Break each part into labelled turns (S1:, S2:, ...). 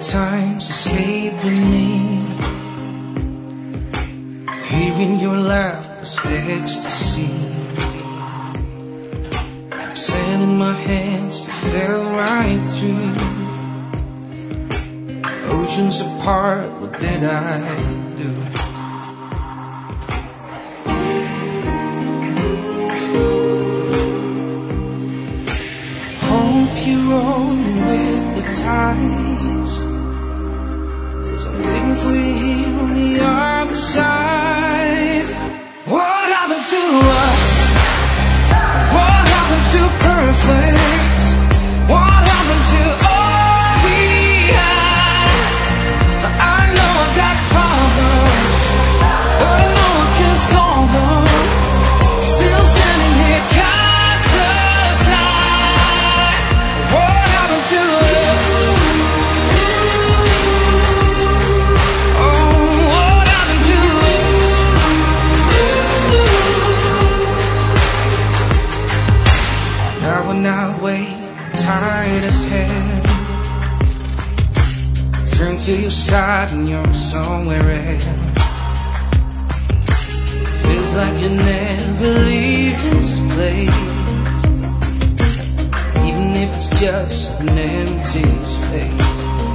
S1: time's escaping me. Hearing your laugh was ecstasy. Like sand in my hands, you fell right through. Oceans apart, what did I do? Hope you're rolling with the tides, 'cause I'm waiting for you here on the other side. What happened to us? What happened to perfect? What happened to all we had? I know I got problems, but I know I can solve them. Still standing here cast aside. What happened to us? Oh, what happened to us? Now when I wake, tired as hell, turn to your side and you're somewhere else. Feels like you never leave this place, even if it's just an empty space.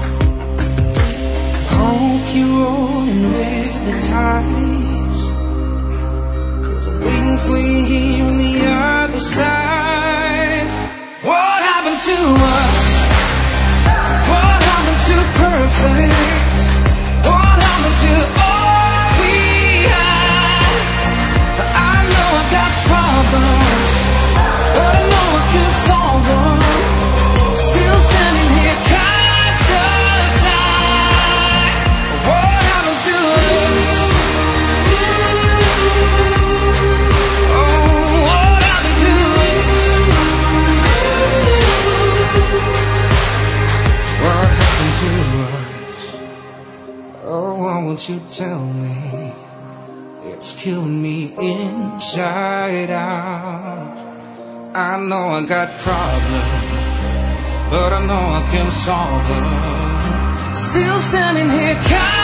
S1: Hope you're rolling with the tides, 'cause I'm waiting for you here on the other side. What happened to us? What happened to perfect? What happened to all we had? I know I got problems, but I know I can solve them. Still standing here cast aside. What happened to us? Oh, what happened to us? What happened to us? Oh, why won't you tell me? It's killing me inside out. I know I got problems, but I know I can solve them. Still standing here